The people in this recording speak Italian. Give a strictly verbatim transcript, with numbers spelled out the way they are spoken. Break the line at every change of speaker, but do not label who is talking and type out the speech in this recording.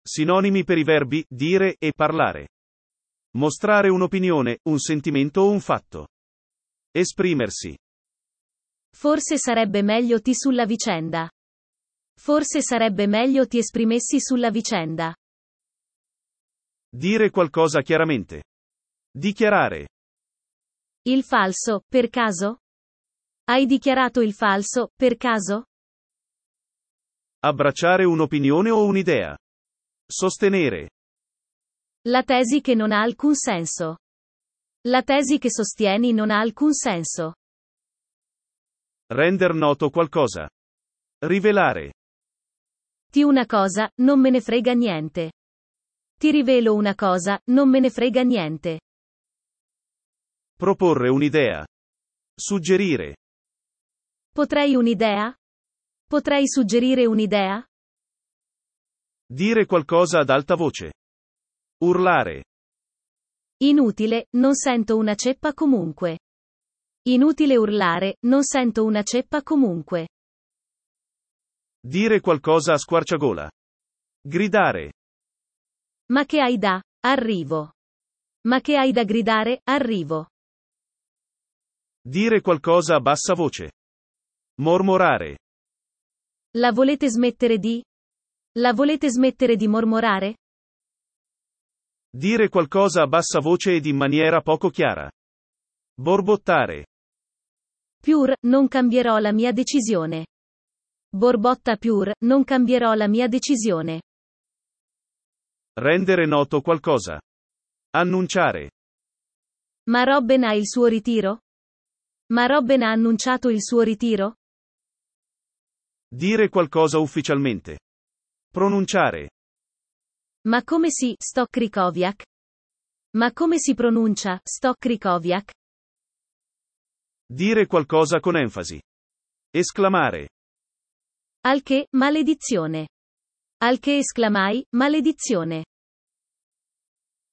Sinonimi per i verbi dire e parlare. Mostrare un'opinione, un sentimento o un fatto. Esprimersi.
Forse sarebbe meglio ti sulla vicenda. Forse sarebbe meglio ti esprimessi sulla vicenda.
Dire qualcosa chiaramente. Dichiarare.
Il falso, per caso? Hai dichiarato il falso, per caso?
Abbracciare un'opinione o un'idea. Sostenere.
La tesi che non ha alcun senso. La tesi che sostieni non ha alcun senso.
Render noto qualcosa. Rivelare.
Ti una cosa, non me ne frega niente. Ti rivelo una cosa, non me ne frega niente.
Proporre un'idea. Suggerire.
Potrei un'idea? Potrei suggerire un'idea?
Dire qualcosa ad alta voce. Urlare.
Inutile, non sento una ceppa comunque. Inutile urlare, non sento una ceppa comunque.
Dire qualcosa a squarciagola. Gridare.
Ma che hai da? Arrivo. Ma che hai da gridare? Arrivo.
Dire qualcosa a bassa voce. Mormorare.
La volete smettere di? La volete smettere di mormorare?
Dire qualcosa a bassa voce ed in maniera poco chiara. Borbottare.
Pure, non cambierò la mia decisione. Borbotta pure, non cambierò la mia decisione.
Rendere noto qualcosa. Annunciare.
Ma Robben ha il suo ritiro? Ma Robben ha annunciato il suo ritiro?
Dire qualcosa ufficialmente. Pronunciare.
Ma come si, sto Krikoviak? Ma come si pronuncia, sto Krikoviak?
Dire qualcosa con enfasi. Esclamare.
Al che, maledizione. Al che esclamai, maledizione.